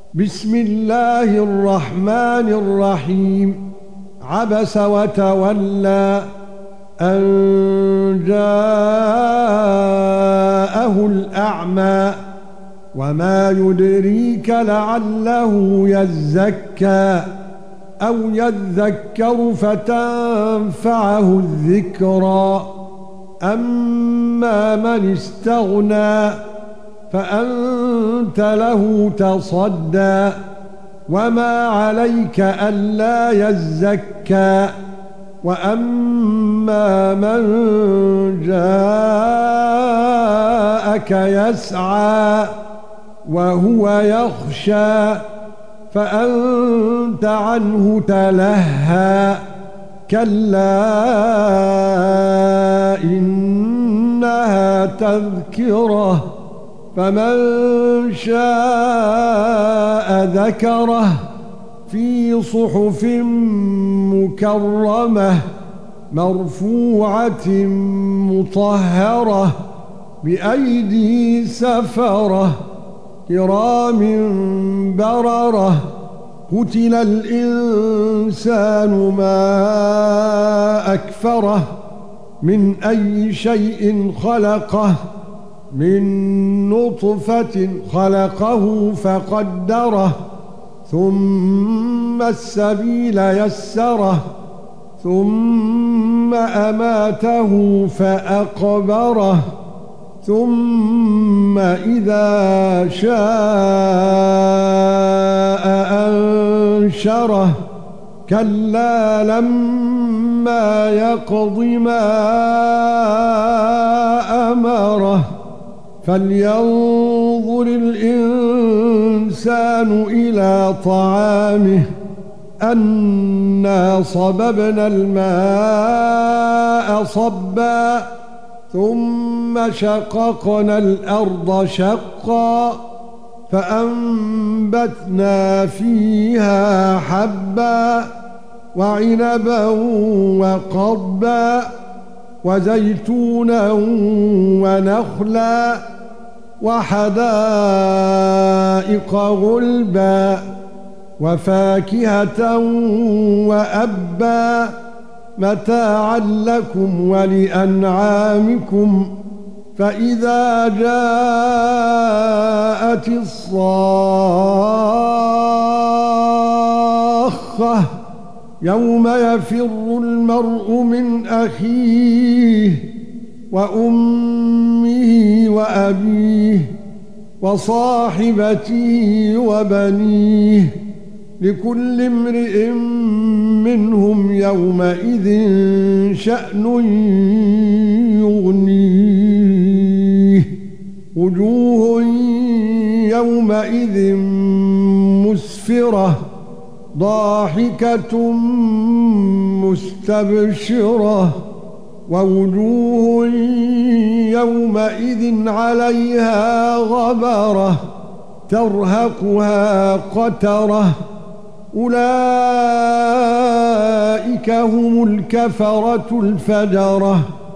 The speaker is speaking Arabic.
بسم الله الرحمن الرحيم. عبس وتولى أن جاءه الأعمى وما يدريك لعله يزكى أو يذكر فتنفعه الذكرى. أما من استغنى فأنت له تصدى وما عليك ألا يزكى. وأما من جاءك يسعى وهو يخشى فأنت عنه تلهى. كلا إنها تذكرة فمن شاء ذكره في صحف مكرمة مرفوعة مطهرة بأيدي سفرة كرام بررة. قتل الإنسان ما أكفره من أي شيء خلقه من نطفة خلقه فقدره ثم السبيل يسره ثم أماته فأقبره ثم إذا شاء أنشره. كلا لما يقض ما أمره فلينظر الإنسان إلى طعامه أنا صببنا الماء صبا ثم شققنا الأرض شقا فأنبتنا فيها حبا وعنبا وقضبا وزيتونا ونخلا وحدائق غلبا وفاكهة وأبا متاعا لكم ولأنعامكم. فإذا جاءت الصاخة يوم يفر المرء من أخيه وأمه وأبيه وصاحبته وبنيه لكل امرئ منهم يومئذ شأن يغنيه. وجوه يومئذ مسفرة ضاحكة مستبشرة ووجوه يومئذ عليها غبرة ترهقها قترة. أولئك هم الكفرة الفجرة.